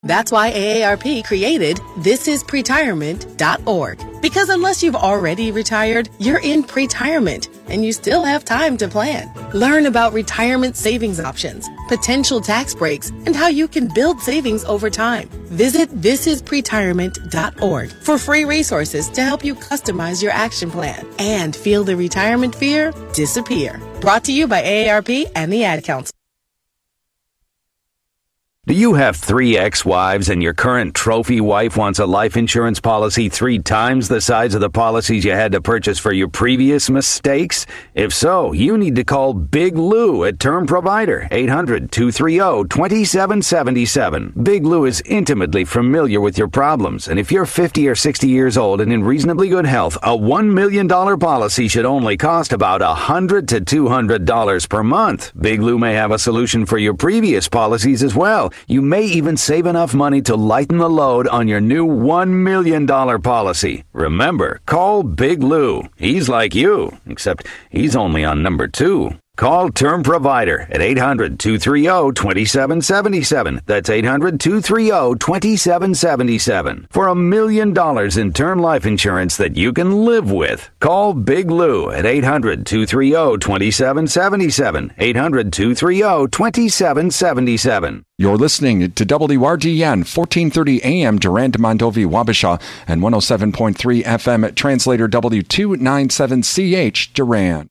That's why AARP created thisispretirement.org. Because unless you've already retired, you're in pretirement, and you still have time to plan. Learn about retirement savings options, potential tax breaks, and how you can build savings over time. Visit thisispretirement.org for free resources to help you customize your action plan and feel the retirement fear disappear. Brought to you by AARP and the Ad Council. Do you have 3 ex-wives and your current trophy wife wants a life insurance policy 3 times the size of the policies you had to purchase for your previous mistakes? If so, you need to call Big Lou at Term Provider, 800-230-2777. Big Lou is intimately familiar with your problems, and if you're 50 or 60 years old and in reasonably good health, a $1 million policy should only cost about $100 to $200 per month. Big Lou may have a solution for your previous policies as well. You may even save enough money to lighten the load on your new $1 million policy. Remember, call Big Lou. He's like you, except he's only on number 2. Call Term Provider at 800-230-2777. That's 800-230-2777 for $1 million in term life insurance that you can live with. Call Big Lou at 800-230-2777. 800-230-2777. You're listening to WRDN 1430 AM Durand, Mondovi, Wabasha, and 107.3 FM Translator W297CH Durand.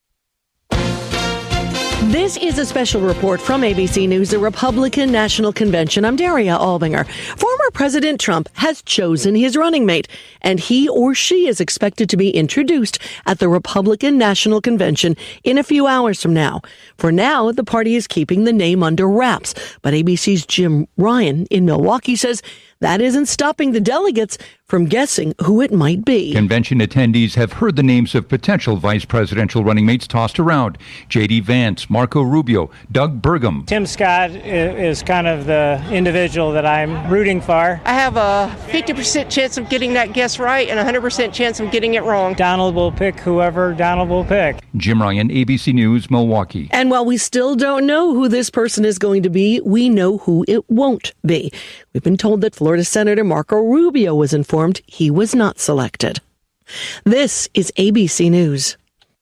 This is a special report from ABC News, the Republican National Convention. I'm Daria Albinger. Former President Trump has chosen his running mate, and he or she is expected to be introduced at the Republican National Convention in a few hours from now. For now, the party is keeping the name under wraps, but ABC's Jim Ryan in Milwaukee says that isn't stopping the delegates from guessing who it might be. Convention attendees have heard the names of potential vice presidential running mates tossed around. J.D. Vance, Marco Rubio, Doug Burgum. Tim Scott is kind of the individual that I'm rooting for. I have a 50% chance of getting that guess right and a 100% chance of getting it wrong. Donald will pick whoever Donald will pick. Jim Ryan, ABC News, Milwaukee. And while we still don't know who this person is going to be, we know who it won't be. We've been told that Florida Senator Marco Rubio was informed he was not selected. This is ABC News.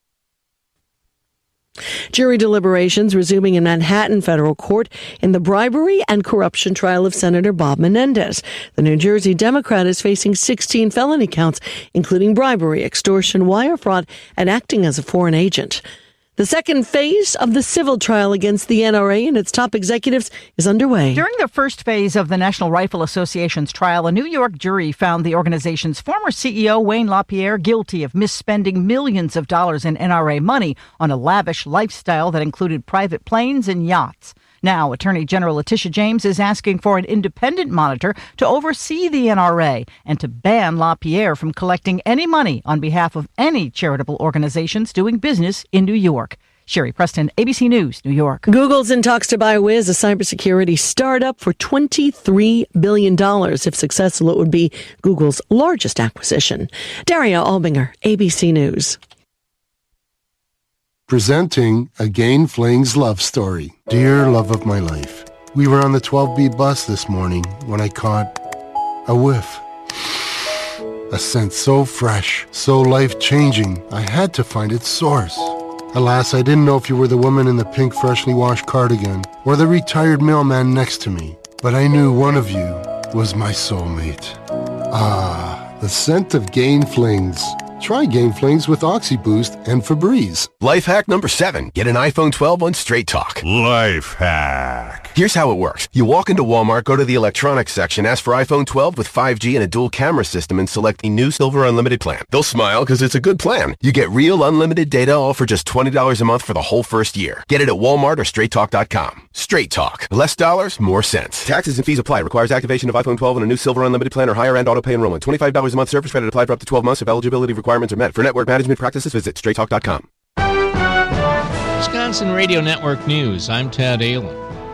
Jury deliberations resuming in Manhattan federal court in the bribery and corruption trial of Senator Bob Menendez. The New Jersey Democrat is facing 16 felony counts, including bribery, extortion, wire fraud, and acting as a foreign agent. The second phase of the civil trial against the NRA and its top executives is underway. During the first phase of the National Rifle Association's trial, a New York jury found the organization's former CEO, Wayne LaPierre, guilty of misspending millions of dollars in NRA money on a lavish lifestyle that included private planes and yachts. Now, Attorney General Letitia James is asking for an independent monitor to oversee the NRA and to ban LaPierre from collecting any money on behalf of any charitable organizations doing business in New York. Sherry Preston, ABC News, New York. Google's in talks to buy Wiz, a cybersecurity startup, for $23 billion. If successful, it would be Google's largest acquisition. Daria Albinger, ABC News. Presenting a Gain Flings love story. Dear love of my life, we were on the 12B bus this morning when I caught a whiff. A scent so fresh, so life-changing, I had to find its source. Alas, I didn't know if you were the woman in the pink freshly washed cardigan or the retired mailman next to me, but I knew one of you was my soulmate. Ah, the scent of Gain Flings. Try Gain Flings with OxyBoost and Febreze. Life hack number 7. Get an iPhone 12 on Straight Talk. Life hack. Here's how it works. You walk into Walmart, go to the electronics section, ask for iPhone 12 with 5G and a dual camera system, and select the new Silver Unlimited plan. They'll smile because it's a good plan. You get real unlimited data, all for just $20 a month for the whole first year. Get it at Walmart or StraightTalk.com. Straight Talk. Less dollars, more sense. Taxes and fees apply. Requires activation of iPhone 12 and a new Silver Unlimited plan or higher end auto pay enrollment. $25 a month service credit applied for up to 12 months if eligibility requirements are met. For network management practices, visit StraightTalk.com. Wisconsin Radio Network News. I'm Ted Allen.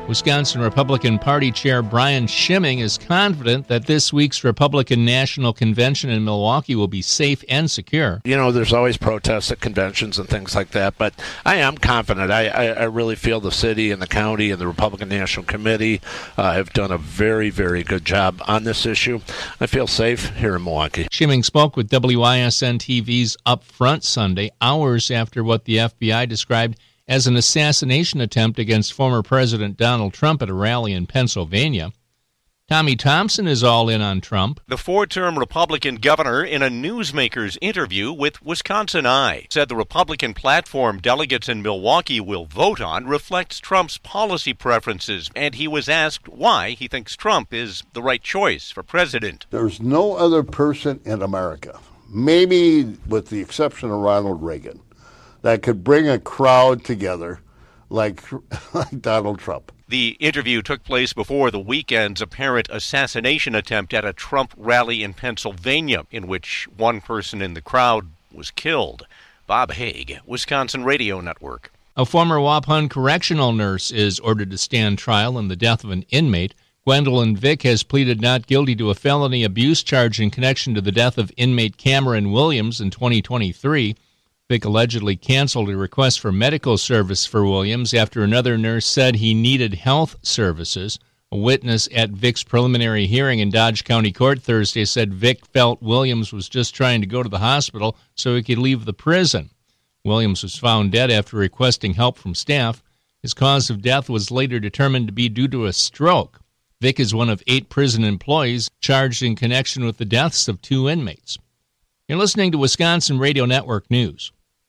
Wisconsin Republican Party Chair Brian Schimming is confident that this week's Republican National Convention in Milwaukee will be safe and secure. You know, there's always protests at conventions and things like that, but I am confident. I really feel the city and the county and the Republican National Committee have done a very, very good job on this issue. I feel safe here in Milwaukee. Schimming spoke with WISN TV's Up Front Sunday, hours after what the FBI described as an assassination attempt against former President Donald Trump at a rally in Pennsylvania. Tommy Thompson is all in on Trump. The four-term Republican governor, in a Newsmakers interview with Wisconsin Eye, said the Republican platform delegates in Milwaukee will vote on reflects Trump's policy preferences, and he was asked why he thinks Trump is the right choice for president. There's no other person in America, maybe with the exception of Ronald Reagan, that could bring a crowd together like Donald Trump. The interview took place before the weekend's apparent assassination attempt at a Trump rally in Pennsylvania, in which one person in the crowd was killed. Bob Haig, Wisconsin Radio Network. A former Waupun correctional nurse is ordered to stand trial in the death of an inmate. Gwendolyn Vick has pleaded not guilty to a felony abuse charge in connection to the death of inmate Cameron Williams in 2023. Vick allegedly canceled a request for medical service for Williams after another nurse said he needed health services. A witness at Vick's preliminary hearing in Dodge County Court Thursday said Vick felt Williams was just trying to go to the hospital so he could leave the prison. Williams was found dead after requesting help from staff. His cause of death was later determined to be due to a stroke. Vick is one of 8 prison employees charged in connection with the deaths of 2 inmates. You're listening to Wisconsin Radio Network News.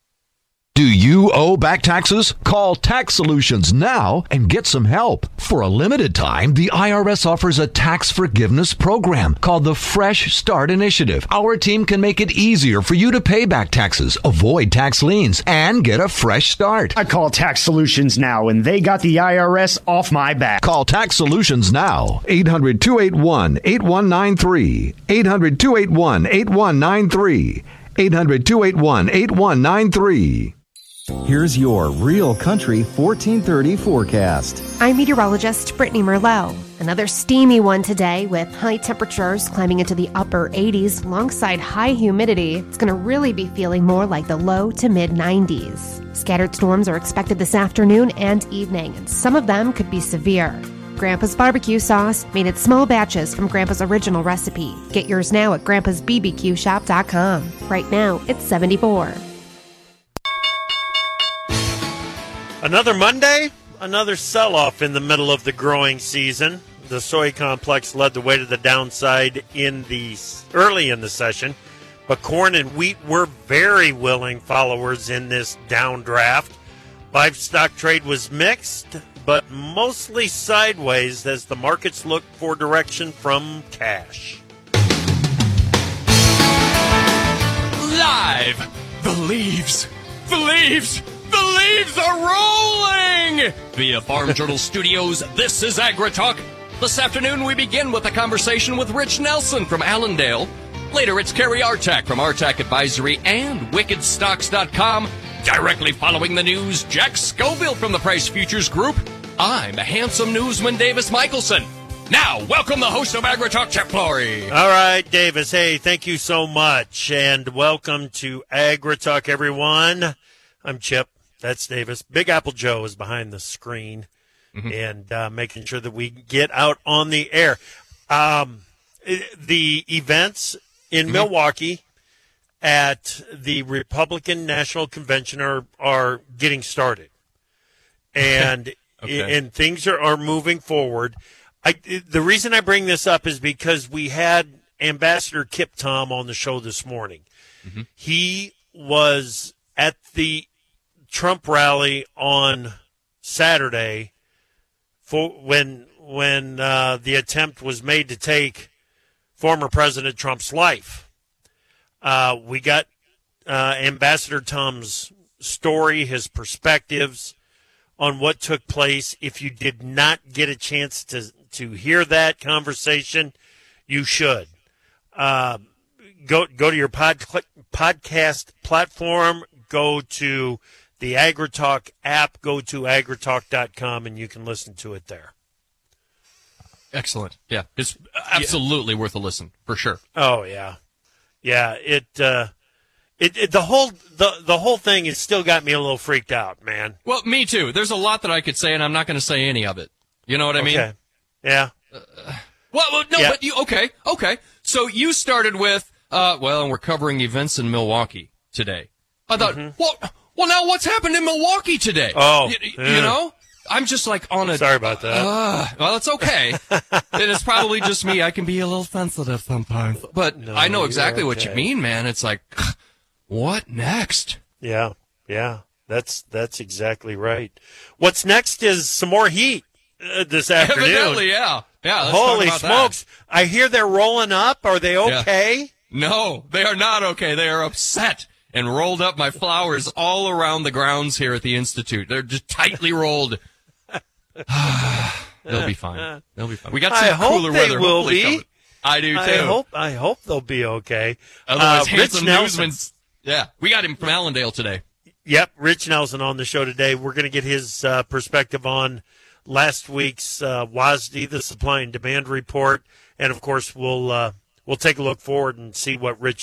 Do you owe back taxes? Call Tax Solutions now and get some help. For a limited time, the IRS offers a tax forgiveness program called the Fresh Start Initiative. Our team can make it easier for you to pay back taxes, avoid tax liens, and get a fresh start. I call Tax Solutions now, and they got the IRS off my back. Call Tax Solutions now. 800-281-8193. 800-281-8193. 800-281-8193. Here's your Real Country 1430 forecast. I'm meteorologist Brittany Merlot. Another steamy one today with high temperatures climbing into the upper 80s alongside high humidity. It's going to really be feeling more like the low to mid 90s. Scattered storms are expected this afternoon and evening, and some of them could be severe. Grandpa's barbecue sauce, made in small batches from Grandpa's original recipe. Get yours now at grandpasbbqshop.com. Right now, it's 74. Another Monday, another sell-off in the middle of the growing season. The soy complex led the way to the downside early in the session, but corn and wheat were very willing followers in this downdraft. Livestock trade was mixed, but mostly sideways as the markets looked for direction from cash. Live! The leaves are rolling! Via Farm Journal Studios, this is AgriTalk. This afternoon we begin with a conversation with Rich Nelson from Allendale. Later it's Kerry Artak from Artak Advisory and WickedStocks.com. Directly following the news, Jack Scoville from the Price Futures Group. I'm handsome newsman Davis Michelson. Now, welcome the host of AgriTalk, Chip Flory. All right, Davis. Hey, thank you so much, and welcome to AgriTalk, everyone. I'm Chip. That's Davis. Big Apple Joe is behind the screen and making sure that we get out on the air. The events in Milwaukee at the Republican National Convention are getting started, and and things are moving forward. The reason I bring this up is because we had Ambassador Kip Tom on the show this morning. He was at the Trump rally on Saturday for when the attempt was made to take former President Trump's life. We got Ambassador Tom's story, his perspectives on what took place. If you did not get a chance to hear that conversation, you should. Go to your podcast platform, go to the AgriTalk app. Go to agritalk.com and you can listen to it there. Excellent. Yeah, it's absolutely worth a listen for sure. Oh yeah, yeah. The whole thing has still got me a little freaked out, man. Well, me too. There's a lot that I could say, and I'm not going to say any of it. You know what I mean? Okay. Yeah. But you okay. So you started with and we're covering events in Milwaukee today. I thought, well, now what's happened in Milwaukee today? Oh, you know. I'm just like on a... Sorry about that. Well, it's okay. And it's probably just me. I can be a little sensitive sometimes. But I know exactly what you mean, man. It's like, what next? Yeah. That's exactly right. What's next is some more heat this afternoon. Evidently, yeah. Let's Holy talk about smokes. that. I hear they're rolling up. Are they okay? Yeah. No, they are not okay. They are upset and rolled up my flowers all around the grounds here at the Institute. They're just tightly rolled. They'll be fine. We got some cooler weather. Will be. Coming. I do too. I hope they'll be okay. Otherwise, Rich Nelson. Yeah, we got him from Allendale today. Yep, Rich Nelson on the show today. We're going to get his perspective on last week's WASDE, the supply and demand report, and of course we'll take a look forward and see what Rich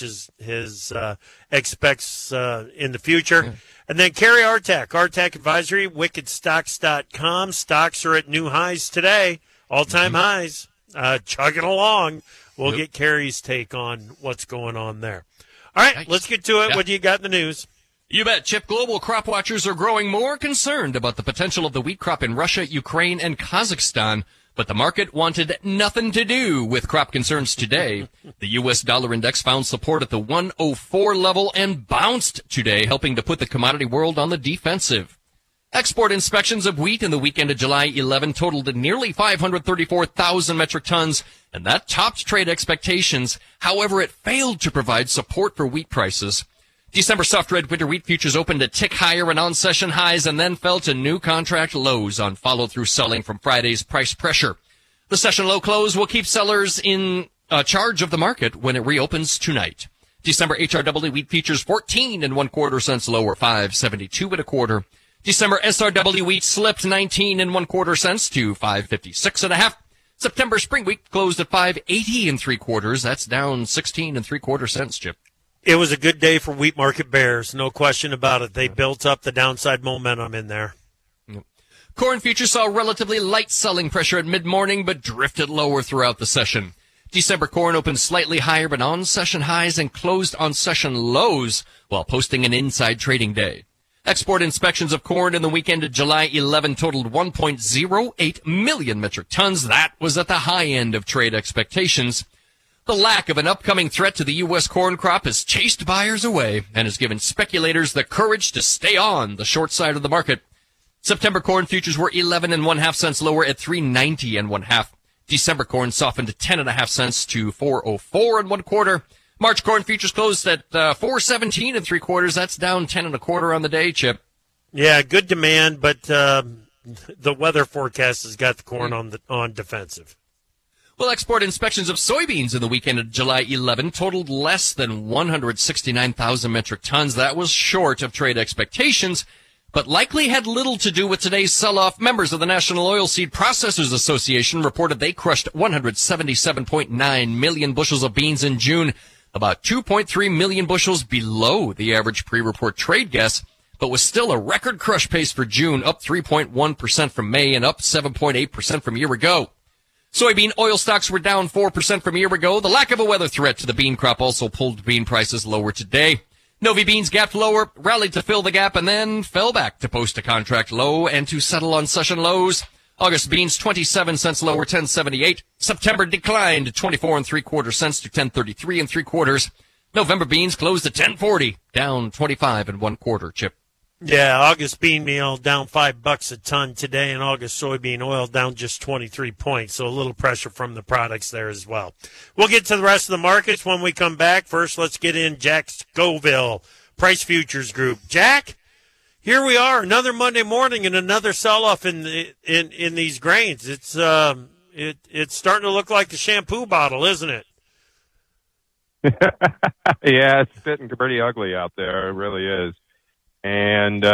expects in the future. Yeah. And then Kerry Artak Advisory, wickedstocks.com. Stocks are at new highs today, all-time highs, chugging along. We'll get Kerry's take on what's going on there. All right, let's get to it. Yeah. What do you got in the news? You bet. Chip, global crop watchers are growing more concerned about the potential of the wheat crop in Russia, Ukraine, and Kazakhstan. But the market wanted nothing to do with crop concerns today. The U.S. dollar index found support at the 104 level and bounced today, helping to put the commodity world on the defensive. Export inspections of wheat in the weekend of July 11 totaled nearly 534,000 metric tons, and that topped trade expectations. However, it failed to provide support for wheat prices. December soft red winter wheat futures opened a tick higher and on-session highs and then fell to new contract lows on follow-through selling from Friday's price pressure. The session low close will keep sellers in charge of the market when it reopens tonight. December HRW wheat futures 14 1/4 cents lower, 5.72 1/4. December SRW wheat slipped 19 1/4 cents to 5.56 1/2. September spring wheat closed at 5.80 3/4. That's down 16 3/4 cents, Chip. It was a good day for wheat market bears, no question about it. They built up the downside momentum in there. Corn futures saw relatively light selling pressure at mid-morning, but drifted lower throughout the session. December corn opened slightly higher, but on-session highs and closed on-session lows, while posting an inside trading day. Export inspections of corn in the weekend of July 11 totaled 1.08 million metric tons. That was at the high end of trade expectations. The lack of an upcoming threat to the U.S. corn crop has chased buyers away and has given speculators the courage to stay on the short side of the market. September corn futures were 11 1/2 cents lower at 3.90 1/2. December corn softened to 10 1/2 cents to 4.04 1/4. March corn futures closed at 4.17 3/4. That's down 10 1/4 on the day, Chip. Yeah, good demand, but the weather forecast has got the corn on defensive. Well, export inspections of soybeans in the weekend of July 11 totaled less than 169,000 metric tons. That was short of trade expectations, but likely had little to do with today's sell-off. Members of the National Oilseed Processors Association reported they crushed 177.9 million bushels of beans in June, about 2.3 million bushels below the average pre-report trade guess, but was still a record crush pace for June, up 3.1% from May and up 7.8% from a year ago. Soybean oil stocks were down 4% from a year ago. The lack of a weather threat to the bean crop also pulled bean prices lower today. Novi beans gapped lower, rallied to fill the gap, and then fell back to post a contract low and to settle on session lows. August beans 27 cents lower, 10.78. September declined 24 3/4 cents to 10.33 3/4. November beans closed at 10.40, down 25 1/4, Chip. Yeah, August bean meal down $5 a ton today, and August soybean oil down just 23 points. So a little pressure from the products there as well. We'll get to the rest of the markets when we come back. First, let's get in Jack Scoville, Price Futures Group. Jack, here we are, another Monday morning and another sell-off in these grains. It's starting to look like the shampoo bottle, isn't it? Yeah, it's getting pretty ugly out there. It really is. And,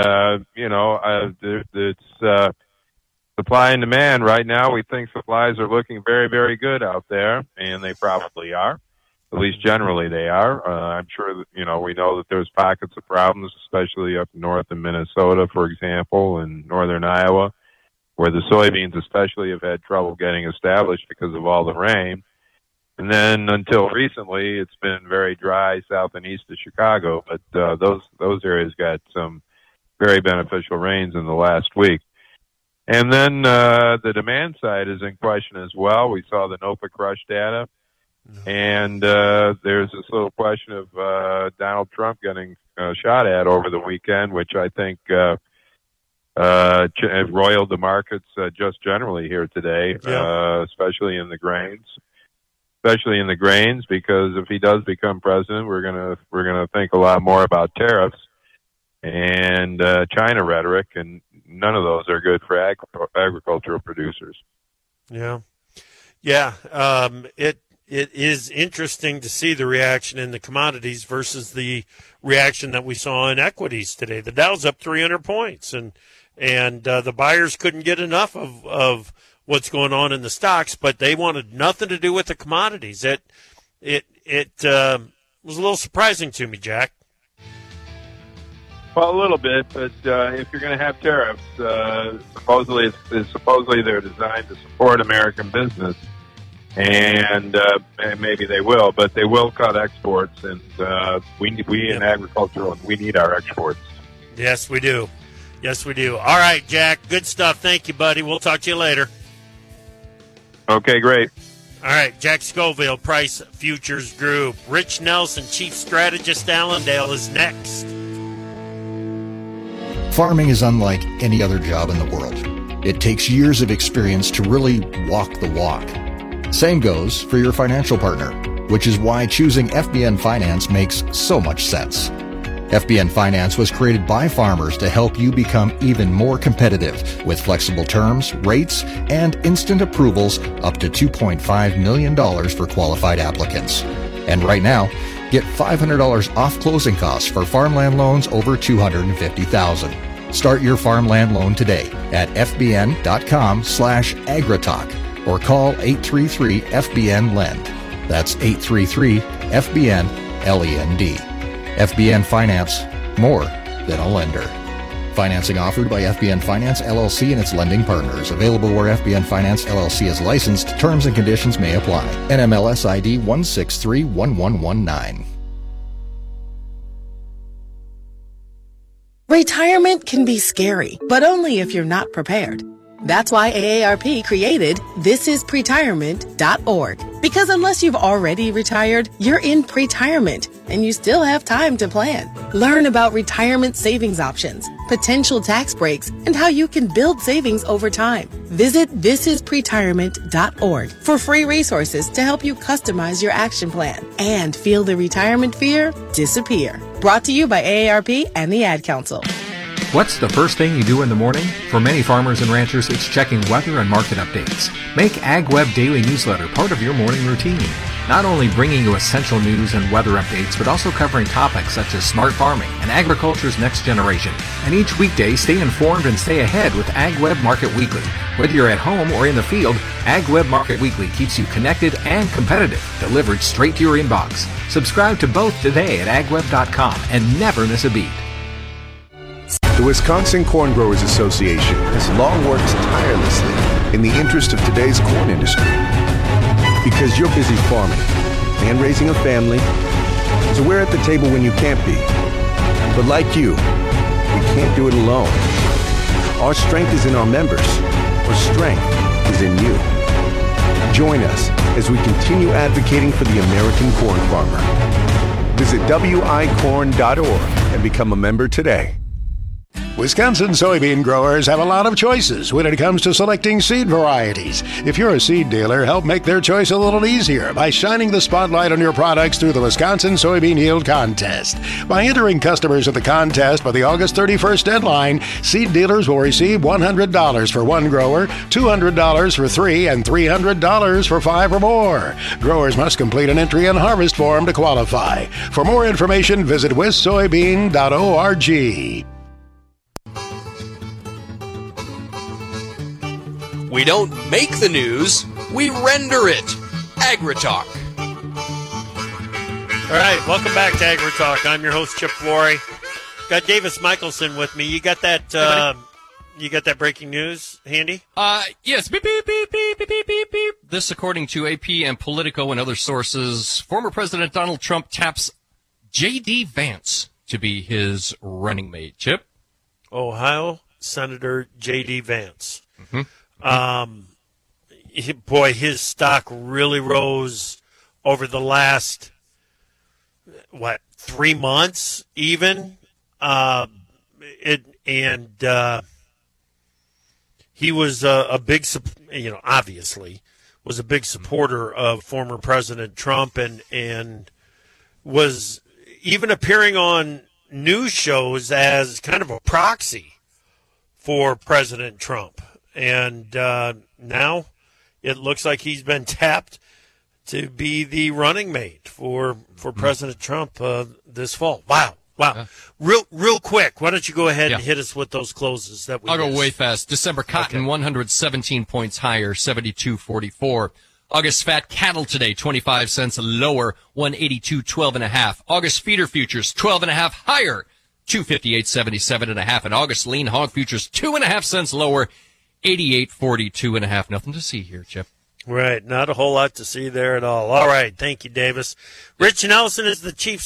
it's supply and demand. Right now, we think supplies are looking very, very good out there, and they probably are. At least generally they are. I'm sure that, we know that there's pockets of problems, especially up north in Minnesota, for example, and northern Iowa, where the soybeans especially have had trouble getting established because of all the rain. And then until recently, it's been very dry south and east of Chicago, but those areas got some very beneficial rains in the last week. And then the demand side is in question as well. We saw the NOPA crush data. And there's this little question of Donald Trump getting shot at over the weekend, which I think roiled the markets just generally here today, especially in the grains. Especially in the grains, because if he does become president, we're gonna think a lot more about tariffs and China rhetoric, and none of those are good for agricultural producers. Yeah. It is interesting to see the reaction in the commodities versus the reaction that we saw in equities today. The Dow's up 300 points, and the buyers couldn't get enough of what's going on in the stocks, but they wanted nothing to do with the commodities. It was a little surprising to me, Jack. Well, a little bit, but if you're going to have tariffs, supposedly they're designed to support American business. And maybe they will, but they will cut exports, and we in agriculture, we need our exports. Yes, we do. All right, Jack, good stuff. Thank you, buddy. We'll talk to you later. Okay, great. All right, Jack Scoville, Price Futures Group. Rich Nelson, Chief Strategist, Allendale, is next. Farming is unlike any other job in the world. It takes years of experience to really walk the walk. Same goes for your financial partner, which is why choosing FBN Finance makes so much sense. FBN Finance was created by farmers to help you become even more competitive with flexible terms, rates, and instant approvals up to $2.5 million for qualified applicants. And right now, get $500 off closing costs for farmland loans over $250,000. Start your farmland loan today at fbn.com/agritalk. or call 833-FBN-LEND. That's 833-FBN-LEND. FBN Finance, more than a lender. Financing offered by FBN Finance, LLC and its lending partners. Available where FBN Finance, LLC is licensed. Terms and conditions may apply. NMLS ID 1631119. Retirement can be scary, but only if you're not prepared. That's why AARP created thisispretirement.org. Because unless you've already retired, you're in pretirement, and you still have time to plan. Learn about retirement savings options, potential tax breaks, and how you can build savings over time. Visit thisispretirement.org for free resources to help you customize your action plan and feel the retirement fear disappear. Brought to you by AARP and the Ad Council. What's the first thing you do in the morning? For many farmers and ranchers, it's checking weather and market updates. Make AgWeb Daily Newsletter part of your morning routine. Not only bringing you essential news and weather updates, but also covering topics such as smart farming and agriculture's next generation. And each weekday, stay informed and stay ahead with AgWeb Market Weekly. Whether you're at home or in the field, AgWeb Market Weekly keeps you connected and competitive, delivered straight to your inbox. Subscribe to both today at agweb.com and never miss a beat. The Wisconsin Corn Growers Association has long worked tirelessly in the interest of today's corn industry. Because you're busy farming and raising a family, so we're at the table when you can't be. But like you, we can't do it alone. Our strength is in our members. Our strength is in you. Join us as we continue advocating for the American corn farmer. Visit wicorn.org and become a member today. Wisconsin soybean growers have a lot of choices when it comes to selecting seed varieties. If you're a seed dealer, help make their choice a little easier by shining the spotlight on your products through the Wisconsin Soybean Yield Contest. By entering customers at the contest by the August 31st deadline, seed dealers will receive $100 for one grower, $200 for three, and $300 for five or more. Growers must complete an entry and harvest form to qualify. For more information, visit wissoybean.org. We don't make the news, we render it. AgriTalk. All right, welcome back to AgriTalk. I'm your host, Chip Flory. Got Davis Michelson with me. You got that? You got that breaking news handy? Yes. Beep, beep, beep, beep, beep, beep, beep. This, according to AP and Politico and other sources, former President Donald Trump taps J.D. Vance to be his running mate. Chip? Ohio Senator J.D. Vance. Mm-hmm. His stock really rose over the last, 3 months even? He was a big, obviously was a big supporter of former President Trump and was even appearing on news shows as kind of a proxy for President Trump. And now it looks like he's been tapped to be the running mate for President Trump this fall. Wow. Real quick, why don't you go ahead and hit us with those closes that we I'll missed. go way fast. December cotton, 117 points higher, 72.44. August fat cattle today, 25 cents lower, 182.12.5. August feeder futures, 12.5 higher, 258.77.5. And August lean hog futures, 2.5 cents lower, 88.42.5. Nothing to see here, Chip. Right, not a whole lot to see there at all. All right, thank you, Davis. Rich Nelson is the chief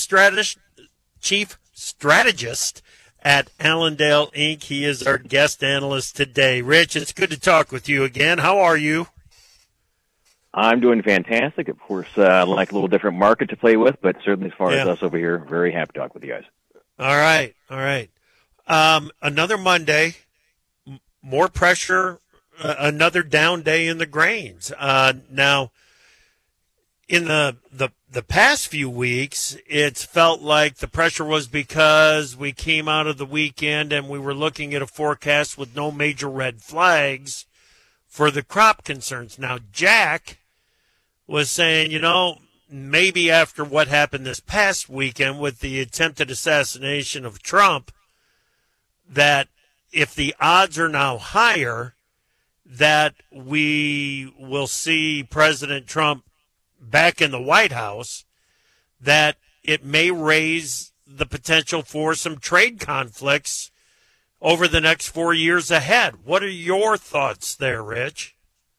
strategist at Allendale Inc. He is our guest analyst today. Rich, it's good to talk with you again. How are you? I'm doing fantastic. Of course, like a little different market to play with, but certainly as far as us over here, very happy to talk with you guys. All right. Another Monday, more pressure, another down day in the grains. Now, in the past few weeks, it's felt like the pressure was because we came out of the weekend and we were looking at a forecast with no major red flags for the crop concerns. Now, Jack was saying, maybe after what happened this past weekend with the attempted assassination of Trump, that if the odds are now higher, that we will see President Trump back in the White House, that it may raise the potential for some trade conflicts over the next 4 years ahead. What are your thoughts there, Rich?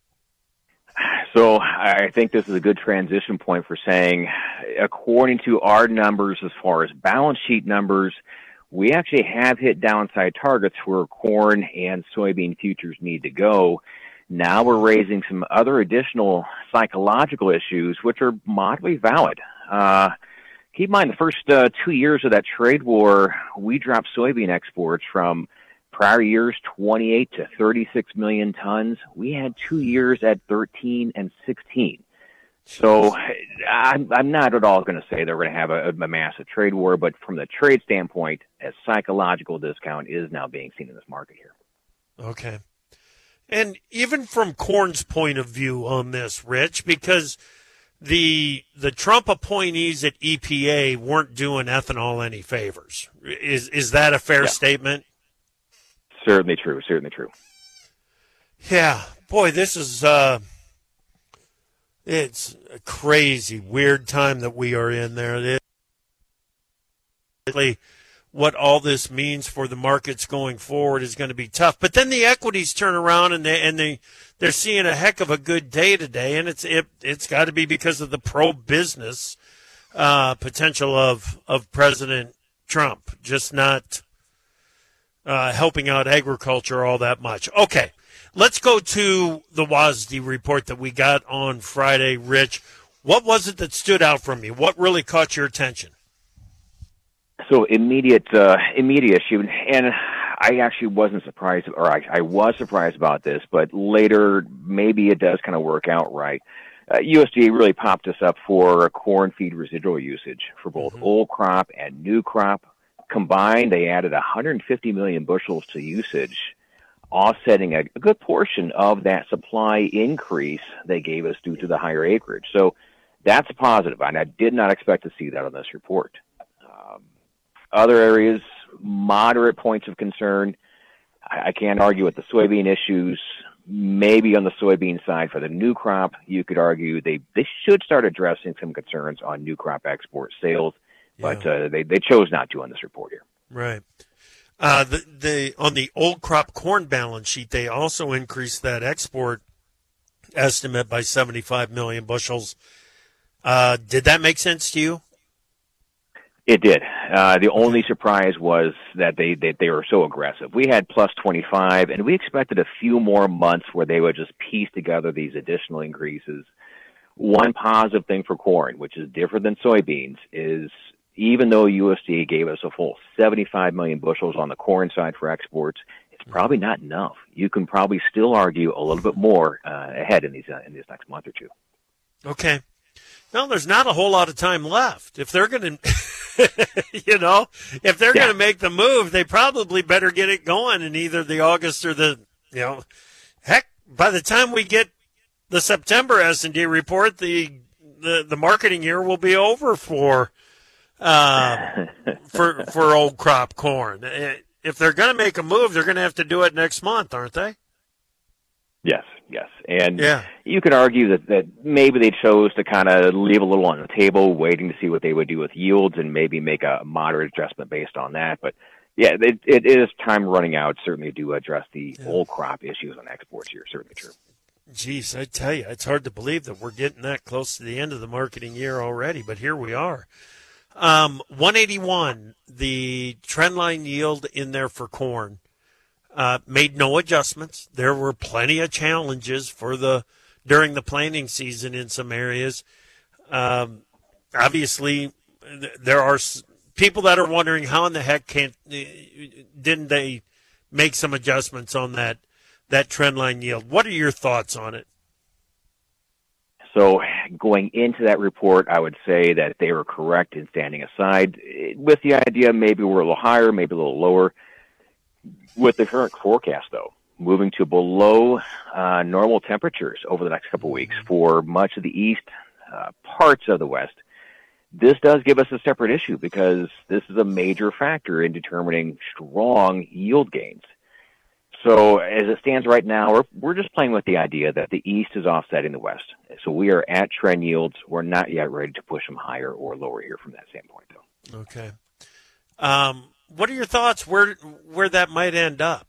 So I think this is a good transition point for saying, according to our numbers as far as balance sheet numbers, we actually have hit downside targets where corn and soybean futures need to go. Now we're raising some other additional psychological issues, which are moderately valid. Keep in mind, the first 2 years of that trade war, we dropped soybean exports from prior years 28 to 36 million tons. We had 2 years at 13 and 16. So I'm not at all going to say they're going to have a massive trade war, but from the trade standpoint, a psychological discount is now being seen in this market here. Okay. And even from corn's point of view on this, Rich, because the Trump appointees at EPA weren't doing ethanol any favors. Is that a fair statement? Certainly true. Yeah. Boy, this is it's a crazy, weird time that we are in there. What all this means for the markets going forward is going to be tough. But then the equities turn around and they're seeing a heck of a good day today, and it's got to be because of the pro-business potential of President Trump, just not helping out agriculture all that much. Okay, let's go to the WASDE report that we got on Friday. Rich, what was it that stood out from you? What really caught your attention? So immediate issue, and I actually wasn't surprised, or I was surprised about this, but later maybe it does kind of work out right. USDA really popped us up for corn feed residual usage for both old crop and new crop. Combined, they added 150 million bushels to usage, offsetting a good portion of that supply increase they gave us due to the higher acreage. So that's a positive, and I did not expect to see that on this report. Other areas, moderate points of concern. I can't argue with the soybean issues. maybe on the soybean side for the new crop, you could argue they should start addressing some concerns on new crop export sales, but they chose not to on this report here. Right. On the old crop corn balance sheet, they also increased that export estimate by 75 million bushels. Did that make sense to you? It did. The only surprise was that they were so aggressive. We had plus 25, and we expected a few more months where they would just piece together these additional increases. One positive thing for corn, which is different than soybeans, is even though USDA gave us a full 75 million bushels on the corn side for exports, it's probably not enough. You can probably still argue a little bit more ahead in these next month or two. Okay. Well, there's not a whole lot of time left. If they're going to, if they're going to make the move, they probably better get it going in either the August or heck, by the time we get the September S&D report, the marketing year will be over for old crop corn. If they're going to make a move, they're going to have to do it next month, aren't they? Yes. And you could argue that maybe they chose to kind of leave a little on the table, waiting to see what they would do with yields and maybe make a moderate adjustment based on that. But, it is time running out, certainly, to address the old crop issues on exports here. Certainly true. Geez, I tell you, it's hard to believe that we're getting that close to the end of the marketing year already, but here we are. 181, the trendline yield in there for corn. Made no adjustments. There were plenty of challenges during the planting season in some areas. Obviously, there are people that are wondering how in the heck didn't they make some adjustments on that trend line yield. What are your thoughts on it? So going into that report, I would say that they were correct in standing aside with the idea maybe we're a little higher, maybe a little lower. With the current forecast, though, moving to below normal temperatures over the next couple of weeks for much of the east, parts of the west, this does give us a separate issue because this is a major factor in determining strong yield gains. So as it stands right now, we're just playing with the idea that the east is offsetting the west. So we are at trend yields. We're not yet ready to push them higher or lower here from that standpoint, though. Okay. What are your thoughts where that might end up?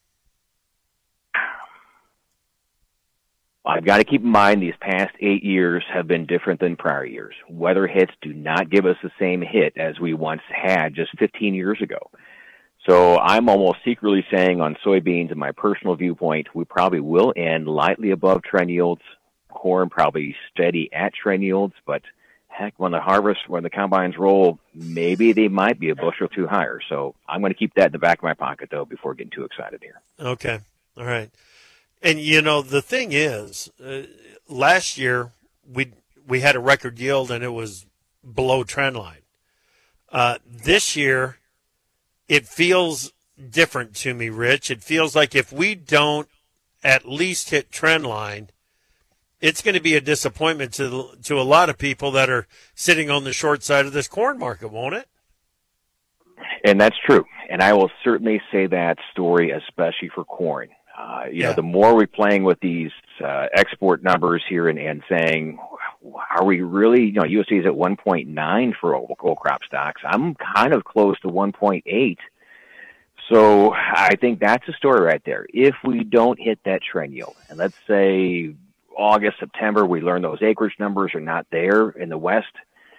I've got to keep in mind these past 8 years have been different than prior years. Weather hits do not give us the same hit as we once had just 15 years ago. So I'm almost secretly saying on soybeans, in my personal viewpoint, we probably will end lightly above trend yields. Corn probably steady at trend yields, but heck, when the combines roll, maybe they might be a bushel or two higher. So I'm going to keep that in the back of my pocket, though, before getting too excited here. Okay. All right. And, the thing is, last year we had a record yield and it was below trend line. This year, it feels different to me, Rich. It feels like if we don't at least hit trend line, it's going to be a disappointment to a lot of people that are sitting on the short side of this corn market, won't it? And that's true. And I will certainly say that story, especially for corn. The more we're playing with these export numbers here and saying, are we really, USDA is at 1.9 for old crop stocks. I'm kind of close to 1.8. So I think that's a story right there. If we don't hit that trend yield, and let's say August, September, we learn those acreage numbers are not there in the West,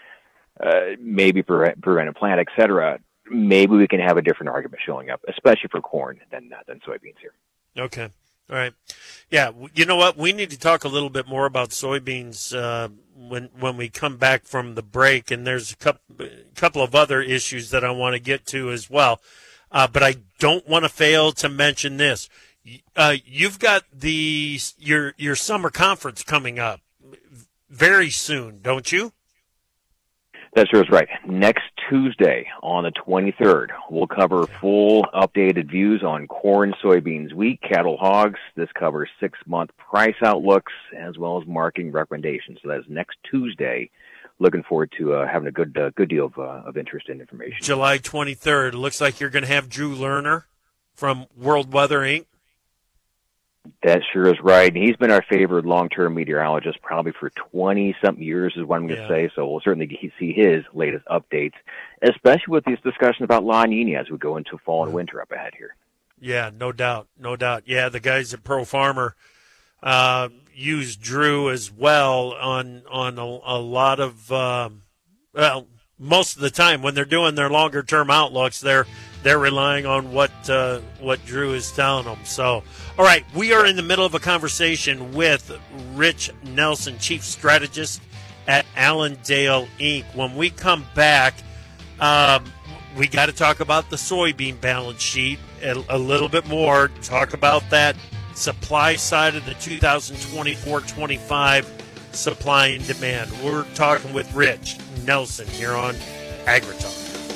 maybe prevented plant, et cetera, maybe we can have a different argument showing up, especially for corn than soybeans here. Okay. All right. Yeah. You know what? We need to talk a little bit more about soybeans when we come back from the break, and there's a couple of other issues that I want to get to as well. But I don't want to fail to mention this. You've got your summer conference coming up very soon, don't you? That sure is right. Next Tuesday on the 23rd, we'll cover full updated views on corn, soybeans, wheat, cattle, hogs. This covers 6-month price outlooks as well as marketing recommendations. So that's next Tuesday. Looking forward to having a good deal of interest and information. July 23rd. Looks like you're going to have Drew Lerner from World Weather Inc. That sure is right. And he's been our favored long-term meteorologist probably for 20-something years is what I'm going to say. So we'll certainly see his latest updates, especially with these discussions about La Nina as we go into fall and winter up ahead here. Yeah, no doubt. Yeah, the guys at Pro Farmer use Drew as well on a lot of most of the time when they're doing their longer term outlooks, they're relying on what Drew is telling them. So, all right, we are in the middle of a conversation with Rich Nelson, Chief Strategist at Allendale Inc. When we come back, we got to talk about the soybean balance sheet a little bit more, talk about that supply side of the 2024-25 supply and demand. We're talking with Rich Nelson here on AgriTalk.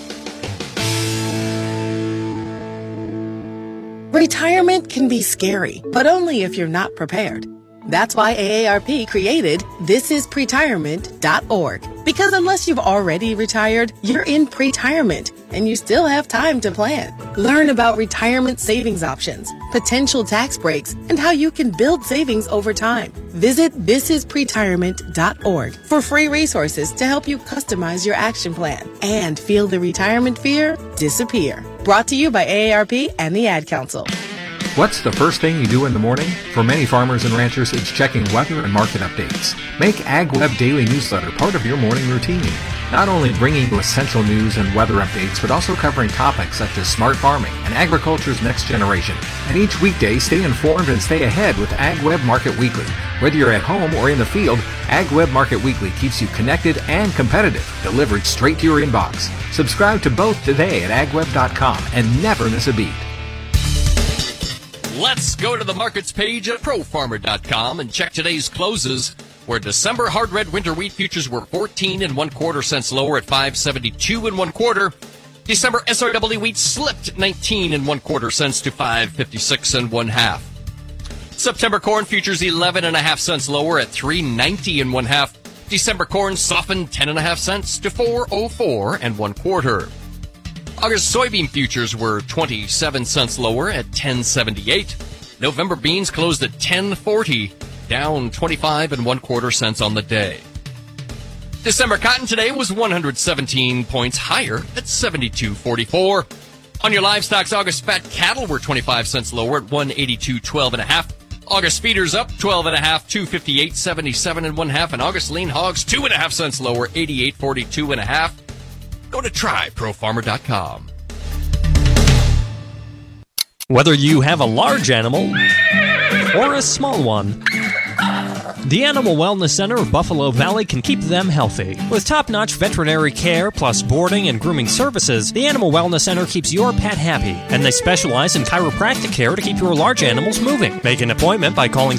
Retirement can be scary, but only if you're not prepared. That's why AARP created thisispretirement.org. Because unless you've already retired, you're in pretirement, and you still have time to plan. Learn about retirement savings options, potential tax breaks, and how you can build savings over time. Visit thisispretirement.org for free resources to help you customize your action plan and feel the retirement fear disappear. Brought to you by AARP and the Ad Council. What's the first thing you do in the morning? For many farmers and ranchers, it's checking weather and market updates. Make AgWeb Daily Newsletter part of your morning routine. Not only bringing you essential news and weather updates, but also covering topics such as smart farming and agriculture's next generation. And each weekday, stay informed and stay ahead with AgWeb Market Weekly. Whether you're at home or in the field, AgWeb Market Weekly keeps you connected and competitive, delivered straight to your inbox. Subscribe to both today at agweb.com and never miss a beat. Let's go to the markets page at profarmer.com and check today's closes, where December hard red winter wheat futures were 14 1/4 cents lower at 5.72 1/4. December SRW wheat slipped 19 1/4 cents to 5.56 1/2. September corn futures 11 1/2 cents lower at 3.90 1/2. December corn softened 10 1/2 cents to 4.04 1/4. August soybean futures were 27 cents lower at 10.78. November beans closed at 10.40, down 25 1/4 cents on the day. December cotton today was 117 points higher at 72.44. On your livestock's August fat cattle were 25 cents lower at 182.12 1/2. August feeders up 12 1/2, 258.77 1/2, and August lean hogs 2 1/2 cents lower, 88.42 1/2. Go to tryprofarmer.com. Whether you have a large animal or a small one, the Animal Wellness Center of Buffalo Valley can keep them healthy. With top-notch veterinary care plus boarding and grooming services, the Animal Wellness Center keeps your pet happy, and they specialize in chiropractic care to keep your large animals moving. Make an appointment by calling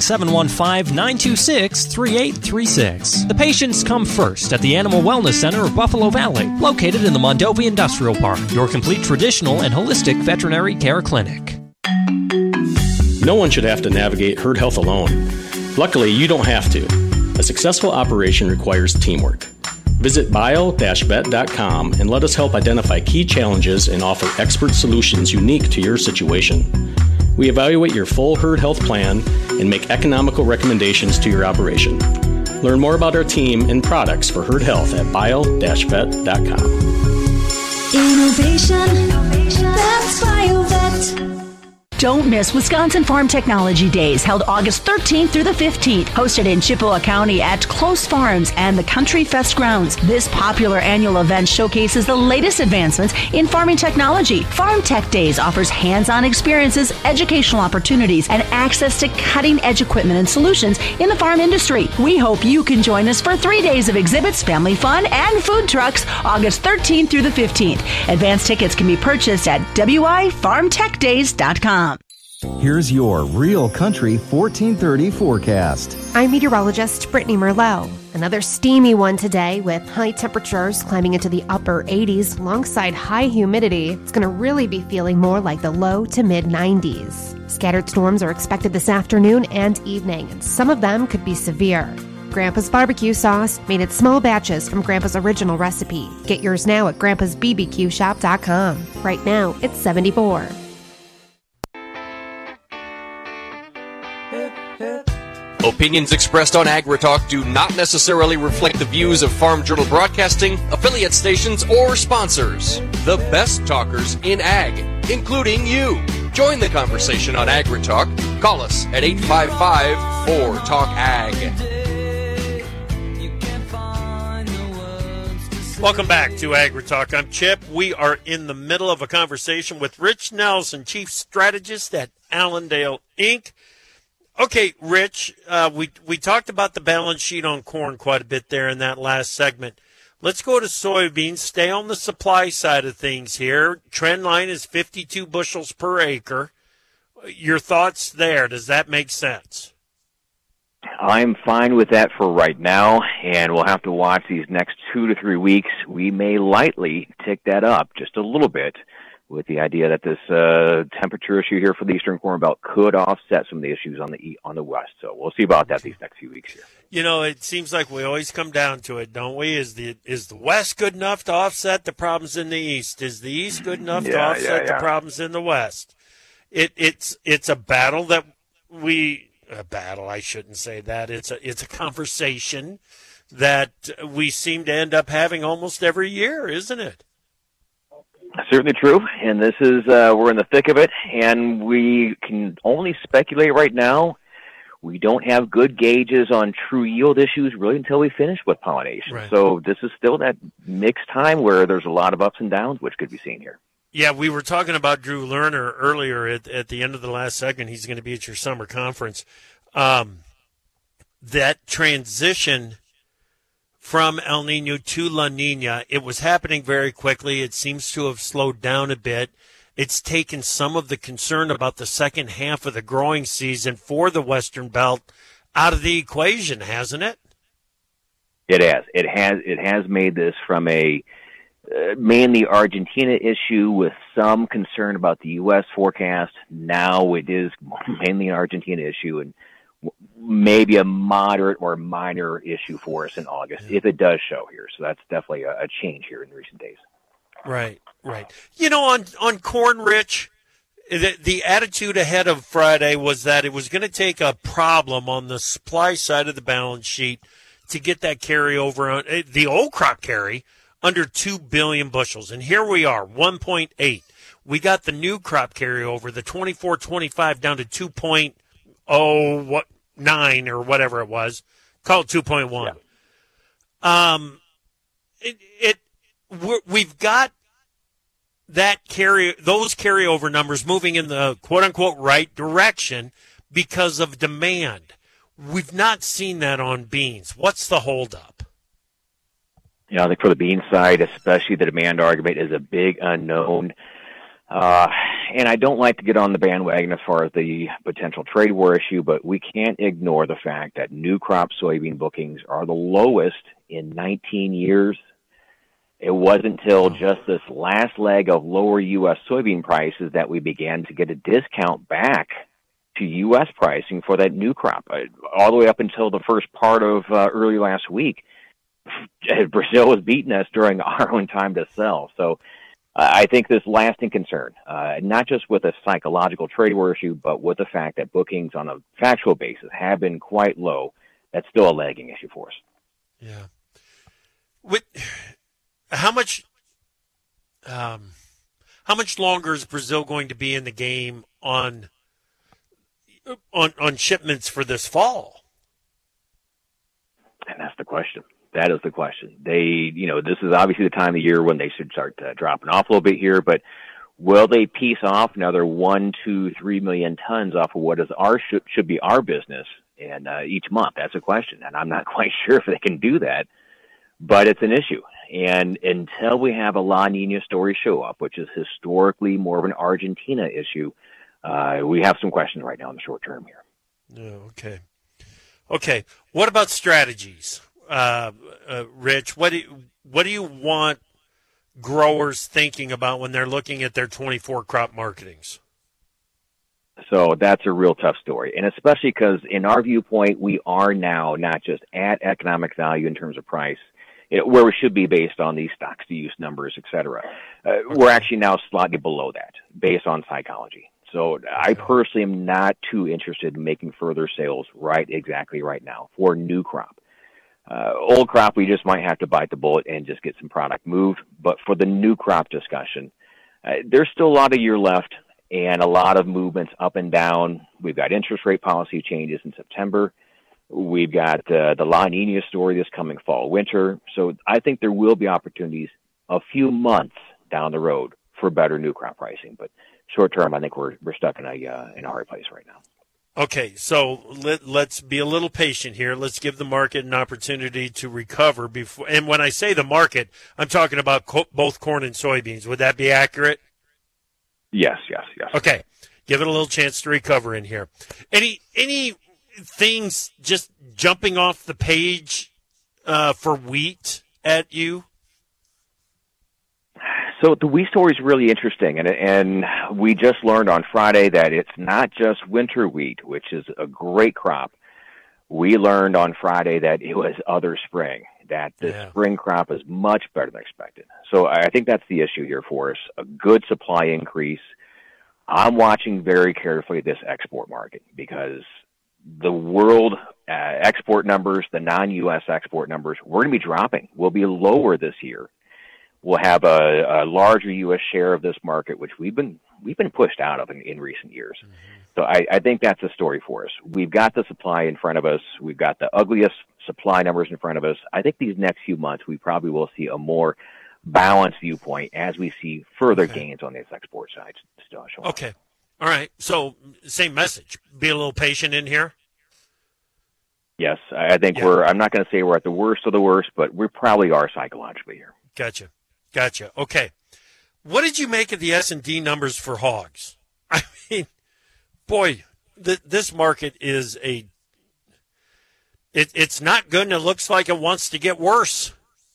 715-926-3836. The patients come first at the Animal Wellness Center of Buffalo Valley, located in the Mondovi Industrial Park, your complete traditional and holistic veterinary care clinic. No one should have to navigate herd health alone. Luckily, you don't have to. A successful operation requires teamwork. Visit bio-vet.com and let us help identify key challenges and offer expert solutions unique to your situation. We evaluate your full herd health plan and make economical recommendations to your operation. Learn more about our team and products for herd health at bio-vet.com. Innovation. That's BioVet. Don't miss Wisconsin Farm Technology Days, held August 13th through the 15th, hosted in Chippewa County at Close Farms and the Country Fest grounds. This popular annual event showcases the latest advancements in farming technology. Farm Tech Days offers hands-on experiences, educational opportunities, and access to cutting-edge equipment and solutions in the farm industry. We hope you can join us for 3 days of exhibits, family fun, and food trucks, August 13th through the 15th. Advance tickets can be purchased at wifarmtechdays.com. Here's your Real Country 1430 forecast. I'm meteorologist Brittany Merlot. Another steamy one today with high temperatures climbing into the upper 80s alongside high humidity. It's going to really be feeling more like the low to mid 90s. Scattered storms are expected this afternoon and evening, and some of them could be severe. Grandpa's barbecue sauce, made in small batches from Grandpa's original recipe. Get yours now at grandpasbbqshop.com. Right now, it's 74. Opinions expressed on AgriTalk do not necessarily reflect the views of Farm Journal Broadcasting, affiliate stations, or sponsors. The best talkers in ag, including you. Join the conversation on AgriTalk. Call us at 855-4TALK-AG. Welcome back to AgriTalk. I'm Chip. We are in the middle of a conversation with Rich Nelson, Chief Strategist at Allendale, Inc. Okay, Rich, we talked about the balance sheet on corn quite a bit there in that last segment. Let's go to soybeans. Stay on the supply side of things here. Trend line is 52 bushels per acre. Your thoughts there? Does that make sense? I'm fine with that for right now, and we'll have to watch these next 2 to 3 weeks. We may lightly tick that up just a little bit with the idea that this temperature issue here for the Eastern Corn Belt could offset some of the issues on the West. So we'll see about that these next few weeks here. You know, it seems like we always come down to it, don't we? Is the West good enough to offset the problems in the East? Is the East good enough to offset the problems in the West? It's a battle that I shouldn't say that. It's a conversation that we seem to end up having almost every year, isn't it? Certainly true, and this is we're in the thick of it, and we can only speculate right now. We don't have good gauges on true yield issues really until we finish with pollination. Right. So this is still that mixed time where there's a lot of ups and downs, which could be seen here. Yeah, we were talking about Drew Lerner earlier at the end of the last segment. He's going to be at your summer conference. That transition from El Nino to La Nina, it was happening very quickly. It seems to have slowed down a bit. It's taken some of the concern about the second half of the growing season for the Western Belt out of the equation, hasn't it? It has. It has made this from a mainly Argentina issue with some concern about the U.S. forecast. Now it is mainly an Argentina issue and maybe a moderate or minor issue for us in August, if it does show here. So that's definitely a change here in recent days. Right. You know, on corn, Rich, the attitude ahead of Friday was that it was going to take a problem on the supply side of the balance sheet to get that carryover on the old crop carry under 2 billion bushels. And here we are, 1.8. We got the new crop carryover, the 24-25 down to 2.9 or whatever it was. Call it 2.1. Yeah. We've got those carryover numbers moving in the quote-unquote right direction because of demand. We've not seen that on beans. What's the holdup? Yeah, I think for the bean side, especially the demand argument is a big unknown. And I don't like to get on the bandwagon as far as the potential trade war issue, but we can't ignore the fact that new crop soybean bookings are the lowest in 19 years. It wasn't until just this last leg of lower U.S. soybean prices that we began to get a discount back to U.S. pricing for that new crop. All the way up until the first part of early last week, Brazil was beating us during our own time to sell. So I think this lasting concern, not just with a psychological trade war issue, but with the fact that bookings on a factual basis have been quite low, that's still a lagging issue for us. Yeah. How much longer is Brazil going to be in the game on shipments for this fall? And that's the question. That is the question. This is obviously the time of year when they should start dropping off a little bit here, but will they piece off another 1, 2, 3 million tons off of what is should be our business and each month? That's a question, and I'm not quite sure if they can do that, but it's an issue. And until we have a La Nina story show up, which is historically more of an Argentina issue, we have some questions right now in the short term here. Oh, okay. What about strategies? Rich, what do you want growers thinking about when they're looking at their 24 crop marketings? So that's a real tough story, and especially because in our viewpoint, we are now not just at economic value in terms of price, where we should be based on these stocks-to-use numbers, et cetera. We're actually now slightly below that based on psychology. So I personally am not too interested in making further sales right now for new crop. Old crop, we just might have to bite the bullet and just get some product moved. But for the new crop discussion, there's still a lot of year left and a lot of movements up and down. We've got interest rate policy changes in September. We've got the La Nina story this coming fall, winter. So I think there will be opportunities a few months down the road for better new crop pricing. But short term, I think we're stuck in a hard place right now. Okay, so let's be a little patient here. Let's give the market an opportunity to recover before. And when I say the market, I'm talking about both corn and soybeans. Would that be accurate? Yes. Okay, give it a little chance to recover in here. Any things just jumping off the page for wheat at you? So the wheat story is really interesting, and we just learned on Friday that it's not just winter wheat, which is a great crop. We learned on Friday that it was other spring, that the spring crop is much better than expected. So I think that's the issue here for us, a good supply increase. I'm watching very carefully this export market because the world export numbers, the non-U.S. export numbers, we're going to be dropping. We'll be lower this year. We'll have a larger U.S. share of this market, which we've been pushed out of in recent years. Mm-hmm. So I think that's a story for us. We've got the supply in front of us. We've got the ugliest supply numbers in front of us. I think these next few months we probably will see a more balanced viewpoint as we see further gains on this export side. Okay. All right. So same message. Be a little patient in here. Yes. I think I'm not going to say we're at the worst of the worst, but we probably are psychologically here. Gotcha. Okay. What did you make of the S&D numbers for hogs? I mean, boy, this market is it's not good, and it looks like it wants to get worse.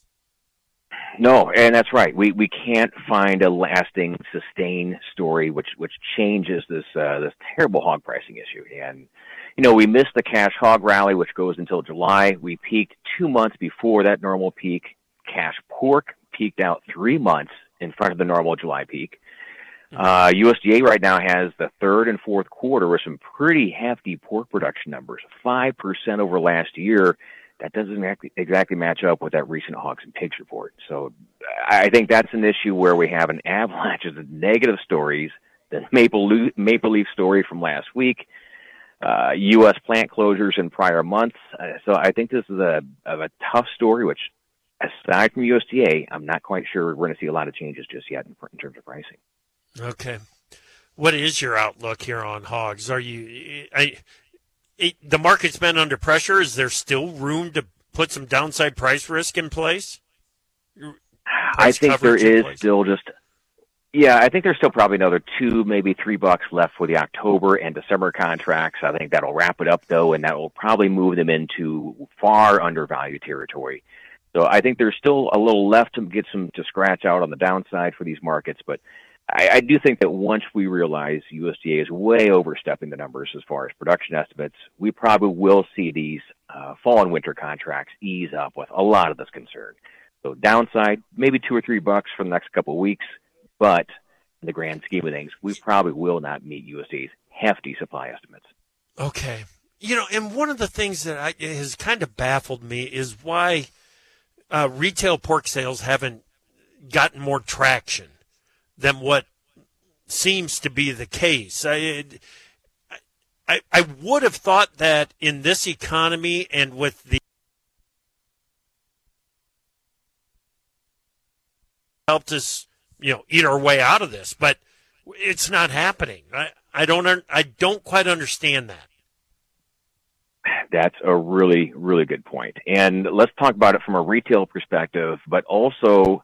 No, and that's right. We can't find a lasting, sustained story which changes this terrible hog pricing issue. And we missed the cash hog rally, which goes until July. We peaked 2 months before that normal peak. Cash pork peaked out 3 months in front of the normal July peak. USDA right now has the third and fourth quarter with some pretty hefty pork production numbers, 5% over last year. That doesn't exactly match up with that recent hogs and pigs report. So I think that's an issue where we have an avalanche of negative stories, the Maple Leaf story from last week, U.S. plant closures in prior months. So I think this is a tough story, which aside from USDA, I'm not quite sure we're going to see a lot of changes just yet in terms of pricing. Okay. What is your outlook here on hogs? The market's been under pressure. Is there still room to put some downside price risk in place? I think there is still I think there's still probably another $2, maybe $3 left for the October and December contracts. I think that'll wrap it up, though, and that will probably move them into far undervalued territory. So I think there's still a little left to scratch out on the downside for these markets, but I do think that once we realize USDA is way overstepping the numbers as far as production estimates, we probably will see these fall and winter contracts ease up with a lot of this concern. So downside, maybe $2 or $3 for the next couple of weeks, but in the grand scheme of things, we probably will not meet USDA's hefty supply estimates. Okay. And one of the things that has kind of baffled me is why retail pork sales haven't gotten more traction than what seems to be the case. I would have thought that in this economy and with the helped us, eat our way out of this, but it's not happening. I don't quite understand that. That's a really, really good point. And let's talk about it from a retail perspective, but also,